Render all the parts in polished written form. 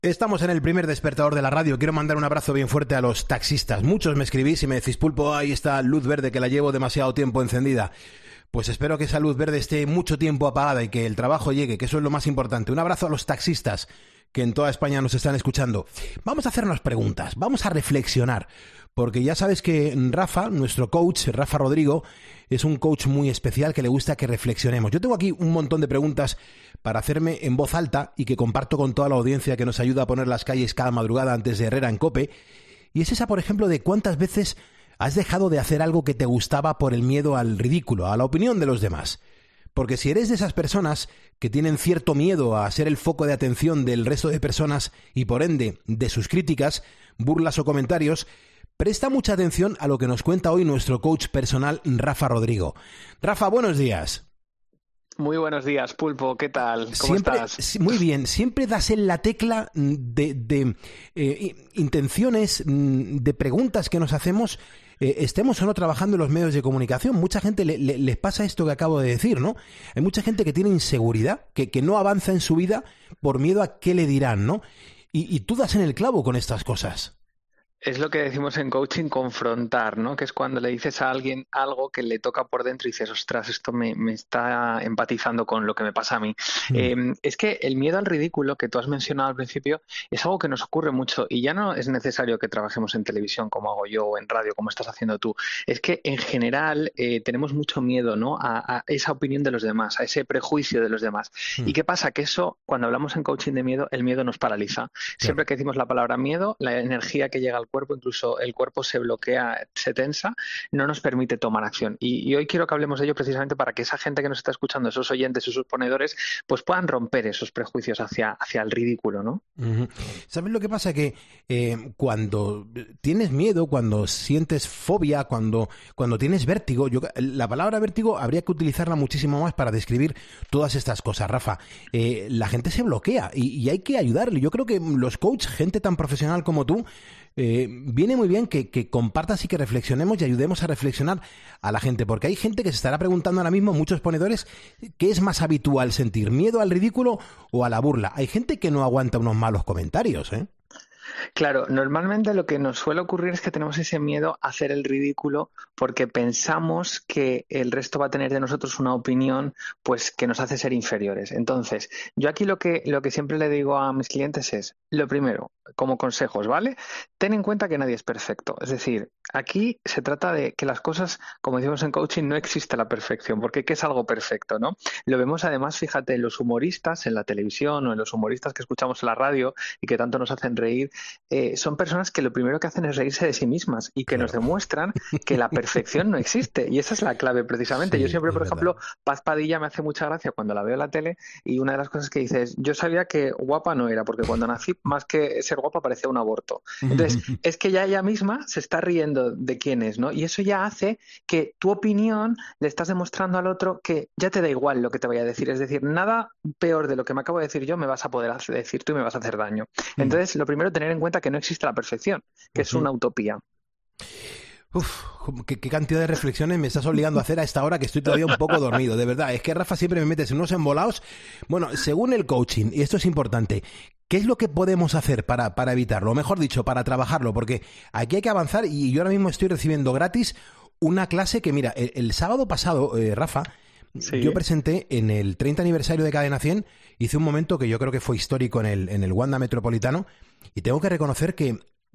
Estamos en el primer despertador de la radio. Quiero mandar un abrazo bien fuerte a los taxistas. Muchos me escribís y me decís, Pulpo, ahí está luz verde que la llevo demasiado tiempo encendida. Pues espero que esa luz verde esté mucho tiempo apagada y que el trabajo llegue, que eso es lo más importante. Un abrazo a los taxistas que en toda España nos están escuchando. Vamos a hacernos preguntas, vamos a reflexionar, porque ya sabes que Rafa, nuestro coach, Rafa Rodrigo, es un coach muy especial que le gusta que reflexionemos. Yo tengo aquí un montón de preguntas para hacerme en voz alta y que comparto con toda la audiencia que nos ayuda a poner las calles cada madrugada antes de Herrera en COPE. Y es esa, por ejemplo, de cuántas veces has dejado de hacer algo que te gustaba por el miedo al ridículo, a la opinión de los demás. Porque si eres de esas personas que tienen cierto miedo a ser el foco de atención del resto de personas y por ende de sus críticas, burlas o comentarios, presta mucha atención a lo que nos cuenta hoy nuestro coach personal, Rafa Rodrigo. Rafa, buenos días. Muy buenos días, Pulpo. ¿Qué tal? ¿Cómo estás? Muy bien. Siempre das en la tecla de intenciones, de preguntas que nos hacemos, estemos o no trabajando en los medios de comunicación. Mucha gente les pasa esto que acabo de decir, ¿no? Hay mucha gente que tiene inseguridad, que no avanza en su vida por miedo a qué le dirán, ¿no? Y tú das en el clavo con estas cosas. Es lo que decimos en coaching, confrontar, ¿no? Que es cuando le dices a alguien algo que le toca por dentro y dices, ostras, esto me está empatizando con lo que me pasa a mí. Es que el miedo al ridículo que tú has mencionado al principio es algo que nos ocurre mucho y ya no es necesario que trabajemos en televisión como hago yo o en radio como estás haciendo tú. Es que en general tenemos mucho miedo, ¿no? A esa opinión de los demás, a ese prejuicio de los demás. ¿Y qué pasa? Que eso, cuando hablamos en coaching de miedo, el miedo nos paraliza. Claro. Siempre que decimos la palabra miedo, la energía que llega al cuerpo, incluso el cuerpo se bloquea, se tensa, no nos permite tomar acción. Y hoy quiero que hablemos de ello precisamente para que esa gente que nos está escuchando, esos oyentes, esos ponedores, pues puedan romper esos prejuicios hacia el ridículo, ¿no? Uh-huh. ¿Sabes lo que pasa? Que cuando tienes miedo, cuando sientes fobia, cuando tienes vértigo, la palabra vértigo habría que utilizarla muchísimo más para describir todas estas cosas, Rafa. La gente se bloquea y hay que ayudarle. Yo creo que los coaches, gente tan profesional como tú, viene muy bien que compartas y que reflexionemos y ayudemos a reflexionar a la gente, porque hay gente que se estará preguntando ahora mismo, muchos ponedores, ¿qué es más habitual sentir? ¿Miedo al ridículo o a la burla? Hay gente que no aguanta unos malos comentarios, ¿eh? Claro, normalmente lo que nos suele ocurrir es que tenemos ese miedo a hacer el ridículo porque pensamos que el resto va a tener de nosotros una opinión pues que nos hace ser inferiores. Entonces, yo aquí lo que siempre le digo a mis clientes es, lo primero, como consejos, ¿vale? Ten en cuenta que nadie es perfecto. Es decir, aquí se trata de que las cosas, como decimos en coaching, no existe la perfección, porque ¿qué es algo perfecto, no? Lo vemos además, fíjate, en los humoristas en la televisión o en los humoristas que escuchamos en la radio y que tanto nos hacen reír, son personas que lo primero que hacen es reírse de sí mismas y que nos demuestran que la perfección no existe. Y esa es la clave precisamente. Sí, yo siempre, por ejemplo, Paz Padilla me hace mucha gracia cuando la veo en la tele y una de las cosas que dice es, yo sabía que guapa no era, porque cuando nací, más que ser guapa, parecía un aborto. Entonces, es que ya ella misma se está riendo de quién es, ¿no? Y eso ya hace que tu opinión le estás demostrando al otro que ya te da igual lo que te vaya a decir. Es decir, nada peor de lo que me acabo de decir yo me vas a poder decir tú y me vas a hacer daño. Entonces, lo primero, tener en cuenta que no existe la perfección, que es una utopía. Uf, qué cantidad de reflexiones me estás obligando a hacer a esta hora que estoy todavía un poco dormido, de verdad. Es que, Rafa, siempre me metes en unos embolados. Bueno, según el coaching, y esto es importante, ¿qué es lo que podemos hacer para evitarlo? O mejor dicho, para trabajarlo, porque aquí hay que avanzar y yo ahora mismo estoy recibiendo gratis una clase que, mira, el sábado pasado, Rafa, sí, yo presenté en el 30 aniversario de Cadena 100, hice un momento que yo creo que fue histórico en el Wanda Metropolitano, y tengo que reconocer que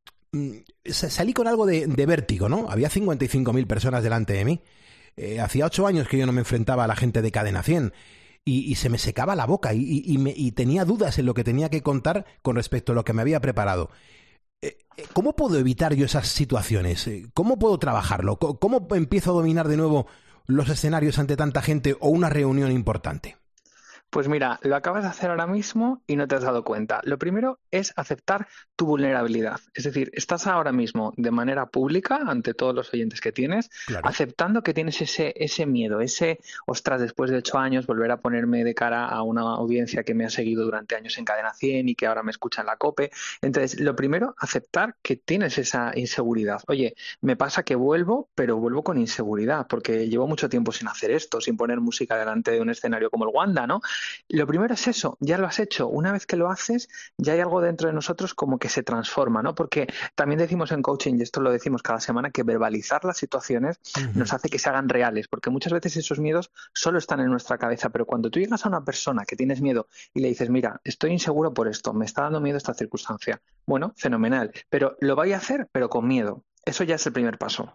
salí con algo de vértigo, ¿no? Había 55.000 personas delante de mí. Hacía 8 años que yo no me enfrentaba a la gente de Cadena 100 y se me secaba la boca y tenía dudas en lo que tenía que contar con respecto a lo que me había preparado. ¿Cómo puedo evitar yo esas situaciones? ¿Cómo puedo trabajarlo? ¿Cómo empiezo a dominar de nuevo los escenarios ante tanta gente o una reunión importante? Pues mira, lo acabas de hacer ahora mismo y no te has dado cuenta. Lo primero es aceptar tu vulnerabilidad. Es decir, estás ahora mismo de manera pública, ante todos los oyentes que tienes, claro, aceptando que tienes ese miedo, ostras, después de 8 años volver a ponerme de cara a una audiencia que me ha seguido durante años en Cadena 100 y que ahora me escucha en la COPE. Entonces, lo primero, aceptar que tienes esa inseguridad. Oye, me pasa que vuelvo, pero vuelvo con inseguridad, porque llevo mucho tiempo sin hacer esto, sin poner música delante de un escenario como el Wanda, ¿no? Lo primero es eso, ya lo has hecho. Una vez que lo haces, ya hay algo dentro de nosotros como que se transforma, ¿no? Porque también decimos en coaching, y esto lo decimos cada semana, que verbalizar las situaciones nos hace que se hagan reales, porque muchas veces esos miedos solo están en nuestra cabeza, pero cuando tú llegas a una persona que tienes miedo y le dices, mira, estoy inseguro por esto, me está dando miedo esta circunstancia, bueno, fenomenal, pero lo voy a hacer, pero con miedo. Eso ya es el primer paso.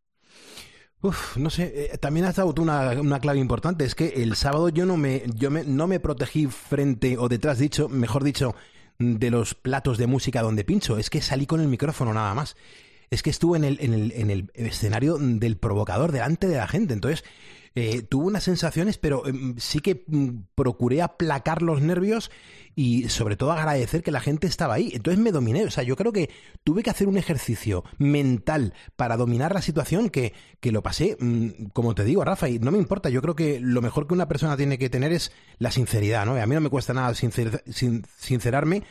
No sé, también has dado tú una clave importante, es que el sábado no me protegí frente, o detrás dicho, mejor dicho, de los platos de música donde pincho, es que salí con el micrófono nada más. Es que estuve en el escenario del provocador delante de la gente, entonces tuve unas sensaciones, pero sí que procuré aplacar los nervios y sobre todo agradecer que la gente estaba ahí. Entonces me dominé, o sea, yo creo que tuve que hacer un ejercicio mental para dominar la situación que lo pasé, como te digo, Rafa, y no me importa, yo creo que lo mejor que una persona tiene que tener es la sinceridad, ¿no? Y a mí no me cuesta nada sincerarme,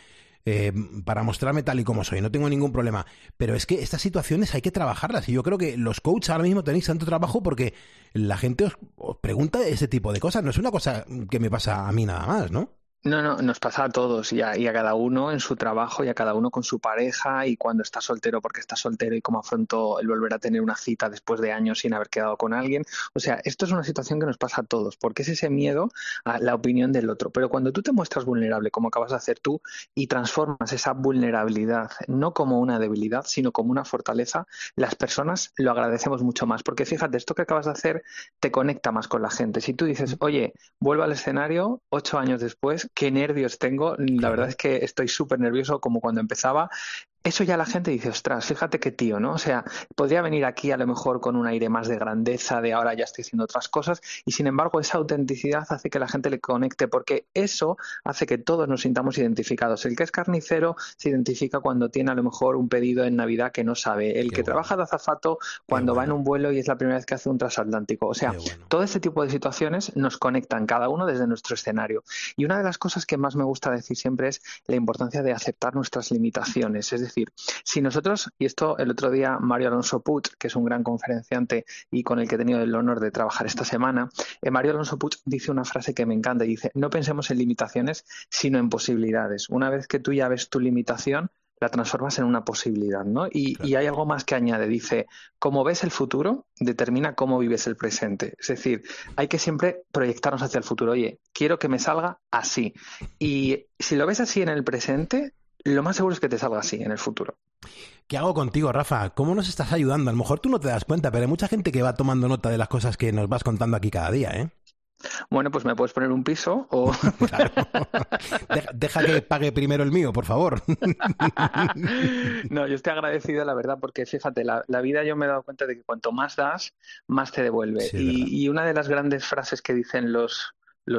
para mostrarme tal y como soy, no tengo ningún problema, pero es que estas situaciones hay que trabajarlas y yo creo que los coaches ahora mismo tenéis tanto trabajo porque la gente os pregunta ese tipo de cosas, no es una cosa que me pasa a mí nada más, ¿no? No, nos pasa a todos y a cada uno en su trabajo y a cada uno con su pareja y cuando está soltero porque está soltero y cómo afrontó el volver a tener una cita después de años sin haber quedado con alguien. O sea, esto es una situación que nos pasa a todos porque es ese miedo a la opinión del otro. Pero cuando tú te muestras vulnerable, como acabas de hacer tú, y transformas esa vulnerabilidad no como una debilidad, sino como una fortaleza, las personas lo agradecemos mucho más. Porque fíjate, esto que acabas de hacer te conecta más con la gente. Si tú dices, oye, vuelvo al escenario 8 años después, qué nervios tengo, la verdad es que estoy súper nervioso como cuando empezaba. Eso ya la gente dice, ostras, fíjate qué tío, ¿no? O sea, podría venir aquí a lo mejor con un aire más de grandeza, de ahora ya estoy haciendo otras cosas, y sin embargo esa autenticidad hace que la gente le conecte, porque eso hace que todos nos sintamos identificados. El que es carnicero se identifica cuando tiene a lo mejor un pedido en Navidad que no sabe. El que trabaja de azafato cuando va en un vuelo y es la primera vez que hace un transatlántico. O sea, todo este tipo de situaciones nos conectan, cada uno desde nuestro escenario. Y una de las cosas que más me gusta decir siempre es la importancia de aceptar nuestras limitaciones. Es decir, si nosotros, y esto el otro día Mario Alonso Puig, que es un gran conferenciante y con el que he tenido el honor de trabajar esta semana, Mario Alonso Puig dice una frase que me encanta y dice, no pensemos en limitaciones, sino en posibilidades. Una vez que tú ya ves tu limitación, la transformas en una posibilidad, ¿no? Y hay algo más que añade, dice, como ves el futuro, determina cómo vives el presente. Es decir, hay que siempre proyectarnos hacia el futuro. Oye, quiero que me salga así. Y si lo ves así en el presente, lo más seguro es que te salga así en el futuro. ¿Qué hago contigo, Rafa? ¿Cómo nos estás ayudando? A lo mejor tú no te das cuenta, pero hay mucha gente que va tomando nota de las cosas que nos vas contando aquí cada día, ¿eh? Bueno, pues me puedes poner un piso o... Claro. Deja que pague primero el mío, por favor. No, yo estoy agradecido, la verdad, porque fíjate, la vida yo me he dado cuenta de que cuanto más das, más te devuelve. Sí, y una de las grandes frases que dicen los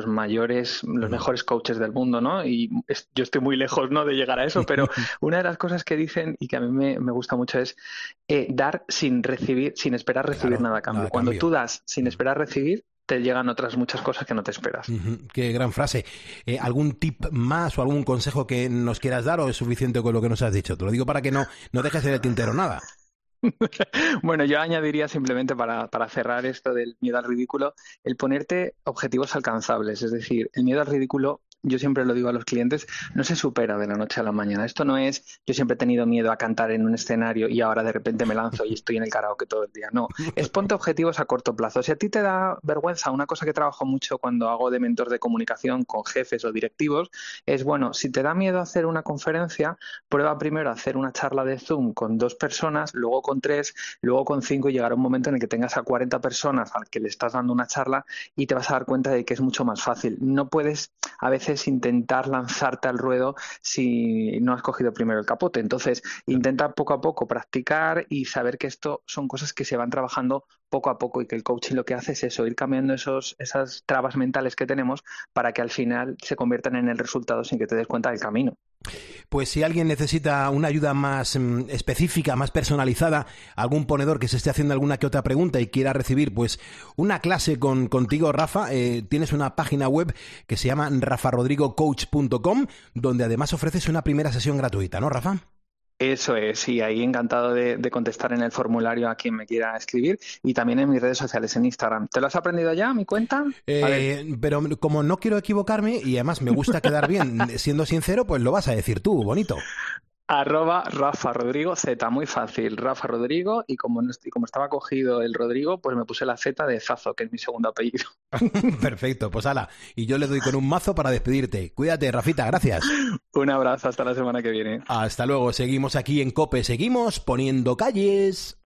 mejores coaches del mundo, ¿no? Y yo estoy muy lejos, ¿no?, de llegar a eso, pero una de las cosas que dicen y que a mí me gusta mucho es dar sin recibir, sin esperar recibir nada a cambio. Cuando tú das sin esperar recibir, te llegan otras muchas cosas que no te esperas. Qué gran frase. ¿Algún tip más o algún consejo que nos quieras dar o es suficiente con lo que nos has dicho? Te lo digo para que no dejes en el tintero nada. Bueno, yo añadiría simplemente para cerrar esto del miedo al ridículo, el ponerte objetivos alcanzables. Es decir, el miedo al ridículo, yo siempre lo digo a los clientes, no se supera de la noche a la mañana. Esto no es, yo siempre he tenido miedo a cantar en un escenario y ahora de repente me lanzo y estoy en el karaoke todo el día. No, es ponte objetivos a corto plazo. Si a ti te da vergüenza, una cosa que trabajo mucho cuando hago de mentor de comunicación con jefes o directivos, es, bueno, si te da miedo hacer una conferencia, prueba primero a hacer una charla de Zoom con 2 personas, luego con 3, luego con 5 y llegará un momento en el que tengas a 40 personas al que le estás dando una charla y te vas a dar cuenta de que es mucho más fácil. No puedes a veces intentar lanzarte al ruedo si no has cogido primero el capote. Entonces, intenta poco a poco practicar y saber que esto son cosas que se van trabajando poco a poco y que el coaching lo que hace es eso, ir cambiando esas trabas mentales que tenemos para que al final se conviertan en el resultado sin que te des cuenta del camino. Pues si alguien necesita una ayuda más específica, más personalizada, algún ponedor que se esté haciendo alguna que otra pregunta y quiera recibir pues una clase contigo, Rafa, tienes una página web que se llama rafarodrigocoach.com, donde además ofreces una primera sesión gratuita, ¿no, Rafa? Eso es, y ahí encantado de contestar en el formulario a quien me quiera escribir y también en mis redes sociales, en Instagram. ¿Te lo has aprendido ya, mi cuenta? A ver, Pero como no quiero equivocarme y además me gusta quedar bien siendo sincero, pues lo vas a decir tú, bonito. @Rafa Rodrigo Z, muy fácil, Rafa Rodrigo, y como estaba cogido el Rodrigo, pues me puse la Z de Zazo, que es mi segundo apellido. Perfecto, pues ala. Y yo le doy con un mazo para despedirte. Cuídate, Rafita, gracias. Un abrazo, hasta la semana que viene. Hasta luego, seguimos aquí en COPE, seguimos poniendo calles.